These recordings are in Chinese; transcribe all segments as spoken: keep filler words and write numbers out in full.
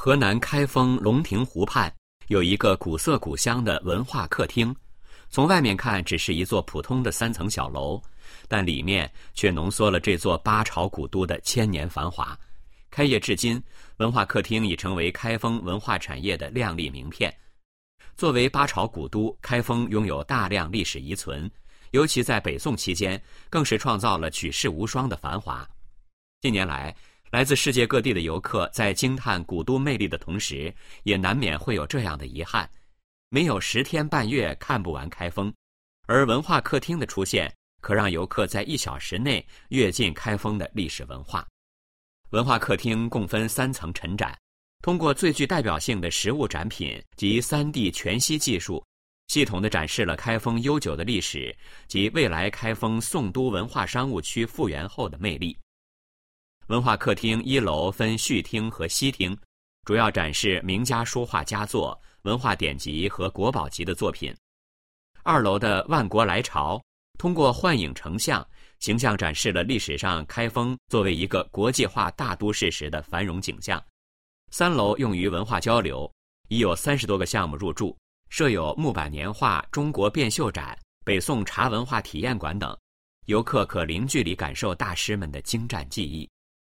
河南开封龙亭湖畔有一个古色古香的文化客厅，从外面看只是一座普通的三层小楼，但里面却浓缩了这座八朝古都的千年繁华。开业至今，文化客厅已成为开封文化产业的亮丽名片。作为八朝古都，开封拥有大量历史遗存，尤其在北宋期间，更是创造了举世无双的繁华。近年来，来自世界各地的游客在惊叹古都魅力的同时，也难免会有这样的遗憾：没有十天半月看不完开封。而文化客厅的出现，可让游客在一小时内跃进开封的历史文化。文化客厅共分三层陈展，通过最具代表性的实物展品及 三 D 全息技术，系统地展示了开封悠久的历史及未来开封宋都文化商务区复原后的魅力。文化客厅一楼分序厅和西厅，主要展示名家书画佳作、文化典籍和国宝级的作品。二楼的万国来朝，通过幻影成像，形象展示了历史上开封作为一个国际化大都市时的繁荣景象。三楼用于文化交流，已有三十多个项目入驻，设有木板年画、中国变绣展、北宋茶文化体验馆等，游客可零距离感受大师们的精湛技艺。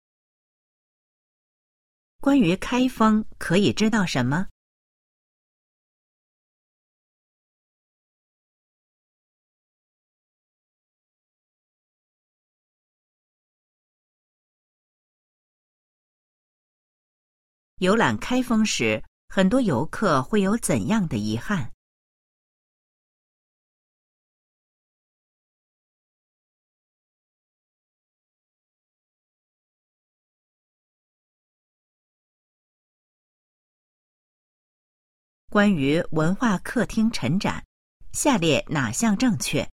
关于开封可以知道什么？游览开封时，很多游客会有怎样的遗憾？关于文化客厅陈展，下列哪项正确？